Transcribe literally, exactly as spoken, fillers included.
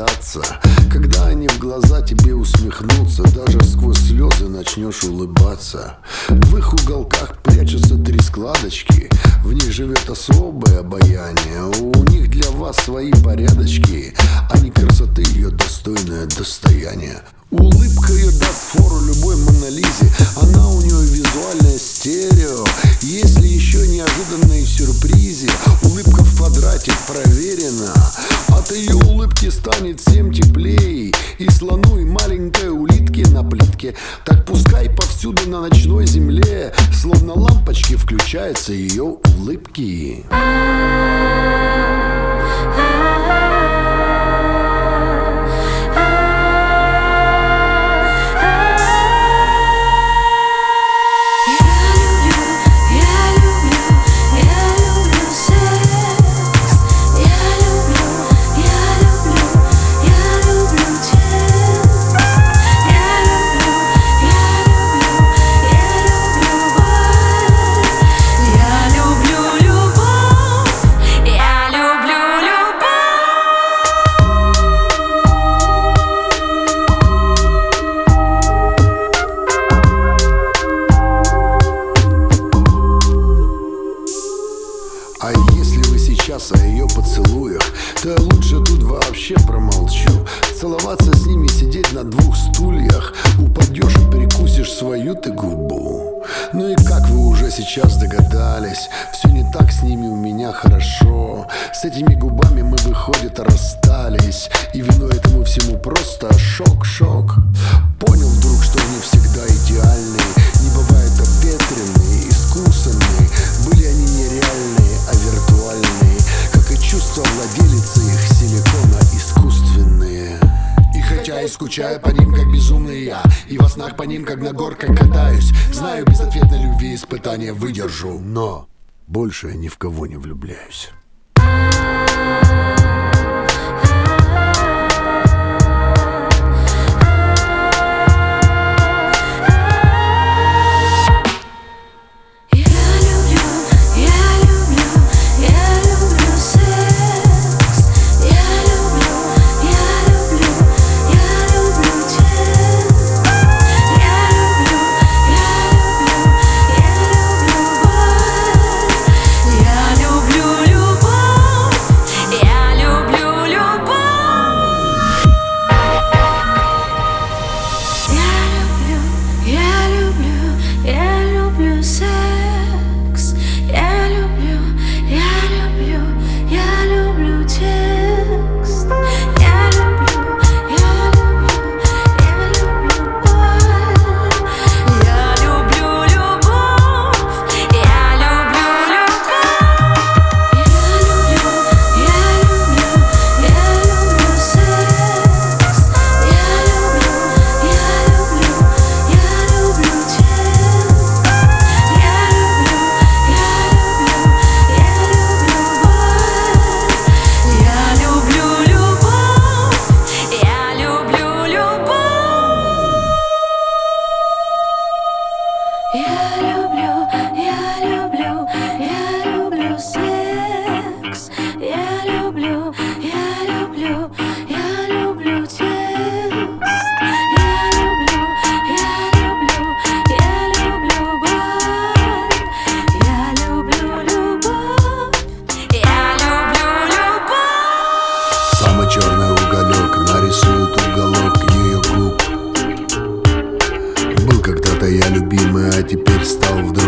догадаться, когда они в глаза тебе усмехнутся, даже сквозь слезы начнешь улыбаться. В их уголках прячутся три складочки, в них живет особое обаяние. У них для вас свои порядочки, они красоты ее достойное достояние. Улыбка ее даст фору любой Монолизе, она у нее визуальное стерео. Если еще неожиданные сюрпризы, улыбка в квадрате проверена. От ее улыбки станет всем теплей, и слону, и маленькой улитке на плитке. Так пускай повсюду на ночной земле, словно лампочки, включаются ее улыбки. А если вы сейчас о ее поцелуях, то я лучше тут вообще промолчу. Целоваться с ними, сидеть на двух стульях, упадешь и перекусишь свою ты губу. Ну и как вы уже сейчас догадались, все не так с ними у меня хорошо. С этими губами мы, выходит, расстались, и виной этому всему просто шок-шок. Понял вдруг, что они всегда идеальные, не бывает обветренные, искусанные. Были они нереальные, а виртуальные, как и чувства владелицы их силикона искусственные. И хотя я скучаю по ним, как безумный я, и во снах по ним, как на горках катаюсь, знаю, безответной любви испытания выдержу, но больше я ни в кого не влюбляюсь. Я люблю, я люблю, я люблю секс. Я люблю, я люблю, я люблю текст. Я люблю, я люблю, я люблю бар. Я люблю любовь, я люблю любовь. Самый черный уголек нарисует уголок ее губ. Был когда-то я любимый, а теперь стал вдруг